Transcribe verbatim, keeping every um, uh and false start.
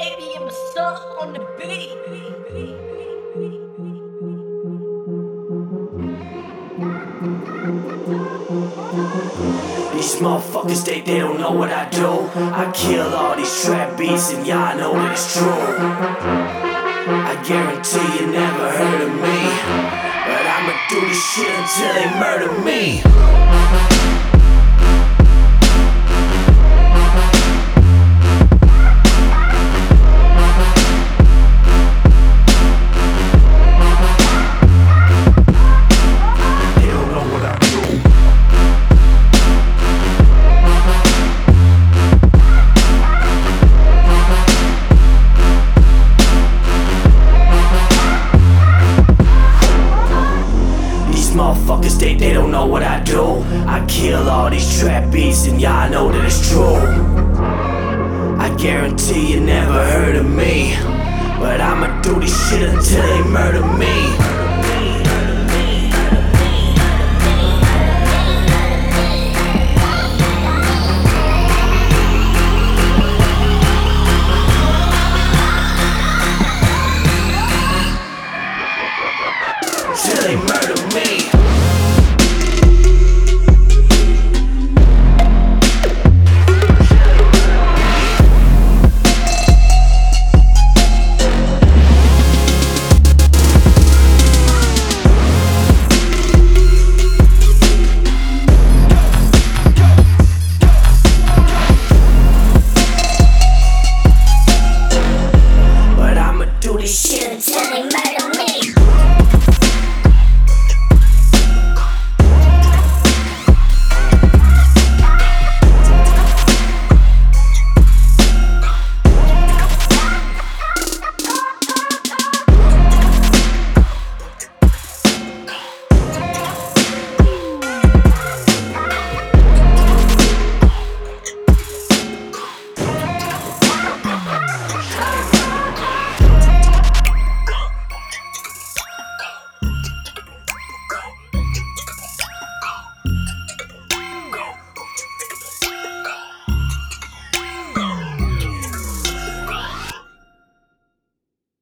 baby, I'm a song on the beat. These motherfuckers, they, they don't know what I do. I kill all these trap beats and y'all know that it's true. I guarantee you never heard of me, but I'ma do this shit until they murder me. Motherfuckers, they, they don't know what I do. I kill all these trap beats and y'all know that it's true. I guarantee you never heard of me, but I'ma do this shit until they murder me.